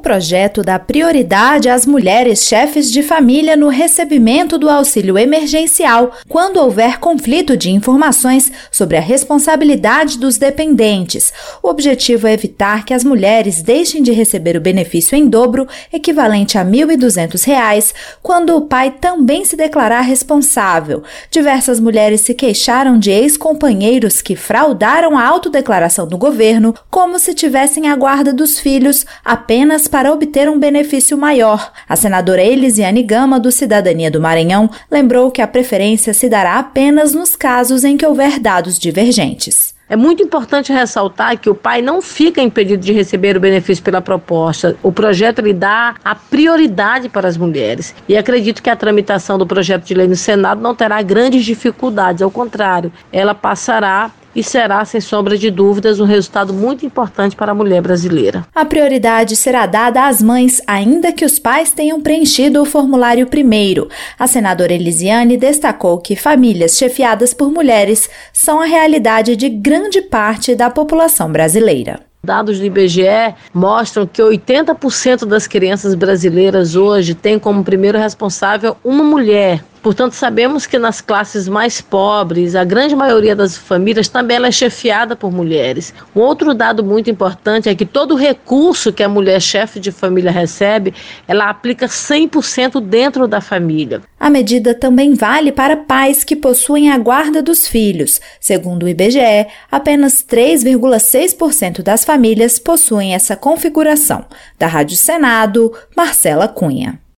projeto dá prioridade às mulheres chefes de família no recebimento do auxílio emergencial quando houver conflito de informações sobre a responsabilidade dos dependentes. O objetivo é evitar que as mulheres deixem de receber o benefício em dobro, equivalente a R$ 1.200, quando o pai também se declarar responsável. Diversas mulheres se queixaram de ex-companheiros que fraudaram a autodeclaração do governo como se tivessem a guarda dos filhos apenas para obter um benefício maior. A senadora Elisiane Gama, do Cidadania do Maranhão, lembrou que a preferência se dará apenas nos casos em que houver dados divergentes. É muito importante ressaltar que o pai não fica impedido de receber o benefício pela proposta. O projeto lhe dá a prioridade para as mulheres. E acredito que a tramitação do projeto de lei no Senado não terá grandes dificuldades. Ao contrário, ela passará e será, sem sombra de dúvidas, um resultado muito importante para a mulher brasileira. A prioridade será dada às mães, ainda que os pais tenham preenchido o formulário primeiro. A senadora Elisiane destacou que famílias chefiadas por mulheres são a realidade de grande parte da população brasileira. Dados do IBGE mostram que 80% das crianças brasileiras hoje têm como primeiro responsável uma mulher. Portanto, sabemos que nas classes mais pobres, a grande maioria das famílias também ela é chefiada por mulheres. Um outro dado muito importante é que todo recurso que a mulher chefe de família recebe, ela aplica 100% dentro da família. A medida também vale para pais que possuem a guarda dos filhos. Segundo o IBGE, apenas 3,6% das famílias possuem essa configuração. Da Rádio Senado, Marcela Cunha.